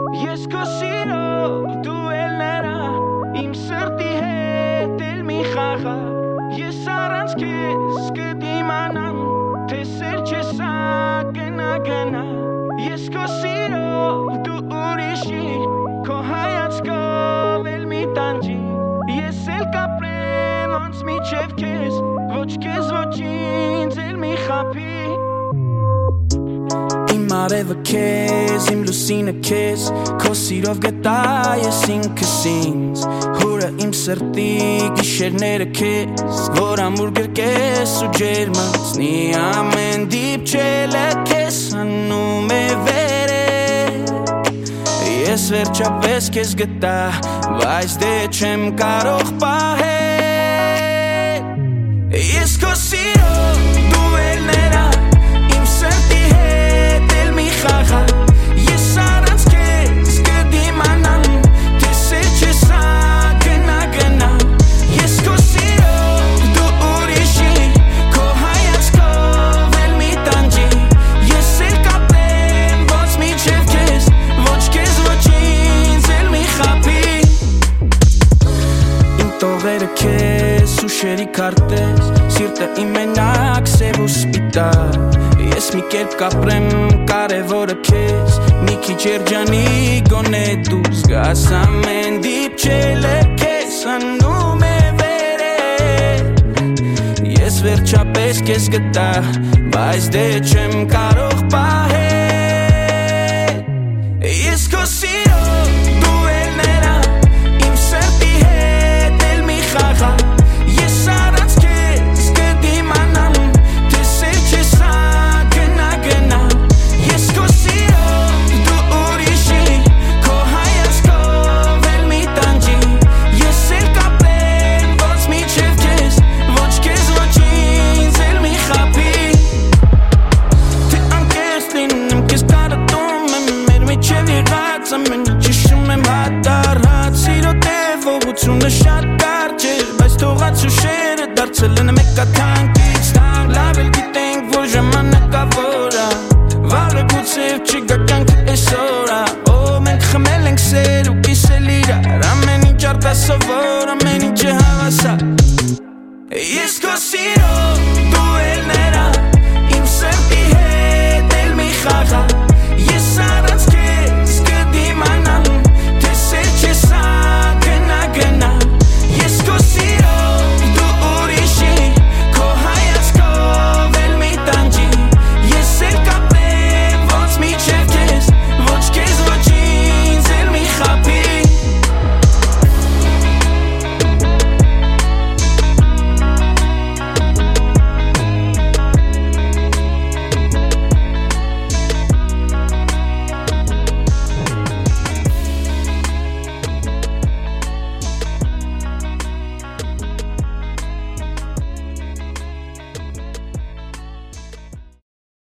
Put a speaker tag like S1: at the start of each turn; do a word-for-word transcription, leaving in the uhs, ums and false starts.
S1: Ես քո սիրով դու ելներա Իմ սրտի հետ էլ մի խաղա Ես առանց քեզ կդիմանամ Թե սեր չես գնա գնա Ես քո սիրով դու ուրիշի Քո հայացքով էլ մի տանջի Ես էլ կապրեմ ոնց միջև քեզ Ոչ քեզ ոչ ինձ էլ մի խափի Իմ արևը քեզ, իմ լուսինը քեզ Քո սիրով գտա ես ինքս ինձ Հուրը իմ սրտի գիշերները քեզ Որ ամուր գրկես ու ջերմացնի Ամեն դիպչելը քեզ հանում է վերել Ես վերջապես քեզ գտա Բայց դե չեմ կարող պահել Ես քո սիրով դու ելներա Իմ սրտի հետ էլ մի խաղա Ես առանց քեզ կդիմանամ Թե սեր չես գնա գնա Ես քո սիրով դու ուրիշի Քո հայացքով էլ մի տանջի Ես էլ կապեմ ոնց միջև քեզ Ոչ քեզ ոչ ինձ էլ մի խափի Իմ տողերը քեզ ուշերի քարտեզ Սիրտը իմ մենակ սև ու սպիտակ Ես մի կերպ կապրեմ կարևորը քեզ Մի քիչ երջանի գոնե դու զգաս Ամեն դիպչելը քեզ հանում է վերել Ես վերջապես քեզ գտա Բայց դե չեմ կարող պահել Ես քո սիրով դու ելներա Իմ սրտի հետ էլ մի խաղա Ես առանց քեզ կդիմանամ Թե սեր չես գնա գնա Ես քո սիրով դու ուրիշի Քո հայացքով էլ մի տանջի Ես էլ կապեմ ոնց միջև քեզ Ոչ քեզ ոչ ինձ էլ մի խափի Թե անկեղծ լինեմ քեզ կարոտում եմ Մեր միջև եղած ամեն ինչ հիշում եմ հատ առ հատ Սիրո տևողությունը շատ կարճ է Բայց թողած հուշեր